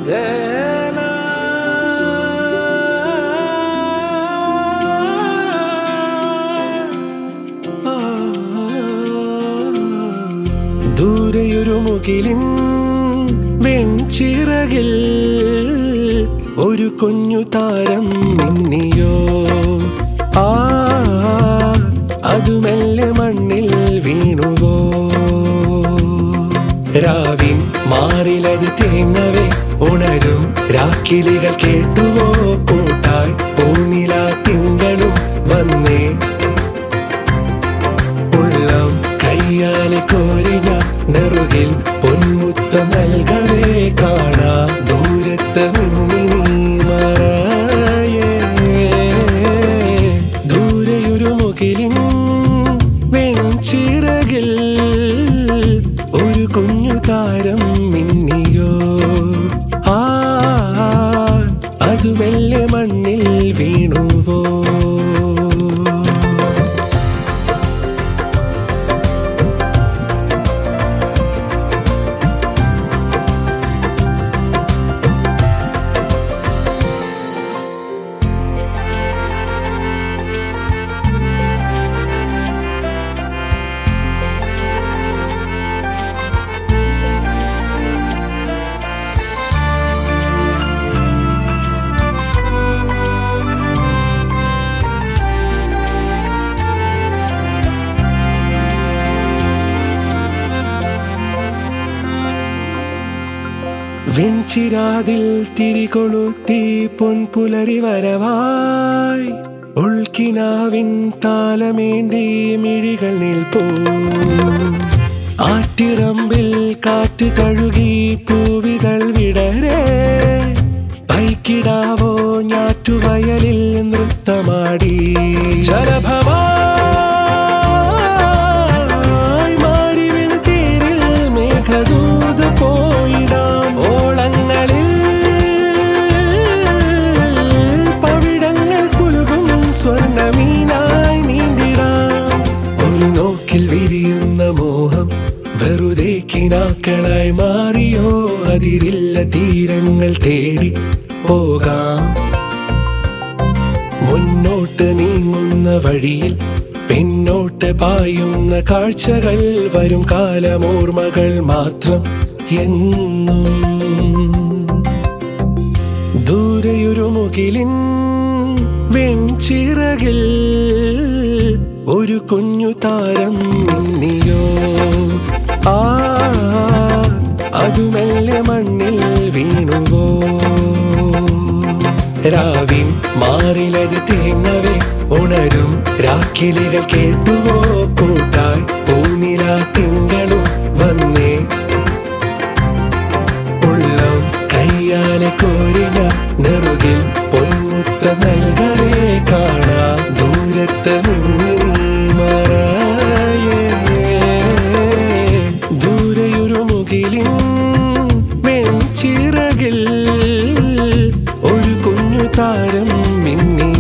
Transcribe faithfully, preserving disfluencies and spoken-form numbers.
ദൂരെയൊരു മുകിലിൻ വെൺചിറകിൽ ഒരു കുഞ്ഞു താരം മിന്നിയോ. ആ അതു മെല്ലെ മണ്ണിൽ വീണുവോ. രാവിൻ മാറിലത് തേങ്ങവേ ഉണരും രാക്കിളികൾ കേട്ടുവോ. കൂട്ടായി പൂനിലാ തിങ്കളും വന്നേ. ഉള്ളം കയ്യാലെ കോരിഞ്ഞ നെറുകിൽ പൊന്മുത്തം നൽകവേ. കാണാ ദൂരത്ത് മുന്നിനി മറയേ. ദൂരെയൊരു മുകിലിൻ വെൺചിറകിൽ ഒരു കുഞ്ഞു താരം മിന്നിയോ. ആ അതു മെല്ലെ മണ്ണിൽ വീണുവോ. വെൺചിരാതിൽ തിരികൊളുത്തി പൊൻപുലരി വരവായി. ഉൾക്കിനാവിൻ താലമേന്തി മിഴികൾ നിൽപ്പൂ. ആറ്റിറമ്പിൽ കാറ്റ് കഴുകി പൂവിതൾ വിടരേ. പൈക്കിടാവോ ഞാറ്റുവയലിൽ നൃത്തമാടി. ശരഭവാ മാരിവിൽ തീരിൽ മേഘദൂത് പോയിടാം. ഓളങ്ങളിൽ പവിടങ്ങൾ പുൽകും സ്വർണമീനായി നീണ്ടിടാം. ഒരു നോക്കിൽ വിരിയുന്ന മോഹം വെറുതെ കിനാക്കളായി മാറിയോ. അതിരില്ല തീരങ്ങൾ തേടി പോകാം. മുന്നോട്ട് നീങ്ങുന്ന വഴിയിൽ പിന്നോട്ട് പായുന്ന കാഴ്ചകൾ വരും കാലമോർമ്മകൾ മാത്രം എന്നും. ദൂരെയൊരു മുകിലിൻ വെൺചിറകിൽ ഒരു കുഞ്ഞു താരം മിന്നിയോ. ആ അതു മെല്ലെ മണ്ണിൽ വീണുവോ. രാവിൻ മാറിലത് തേങ്ങവേ ഉണരും രാക്കിളികൾ കേട്ടുവോ. കൂട്ടായി പൂനിലാ തിങ്കളും വന്നേ. ഉള്ളം കയ്യാലെ കോരിഞ്ഞ നെറുകിൽ പൊന്മുത്തം നൽകവേ. കാണാ ദൂരത്ത് മുന്നിനി മറയേ. ദൂരെയൊരു മുകിലിൻ വെൺചിറകിൽ ഒരു കുഞ്ഞു താരം മിന്നി.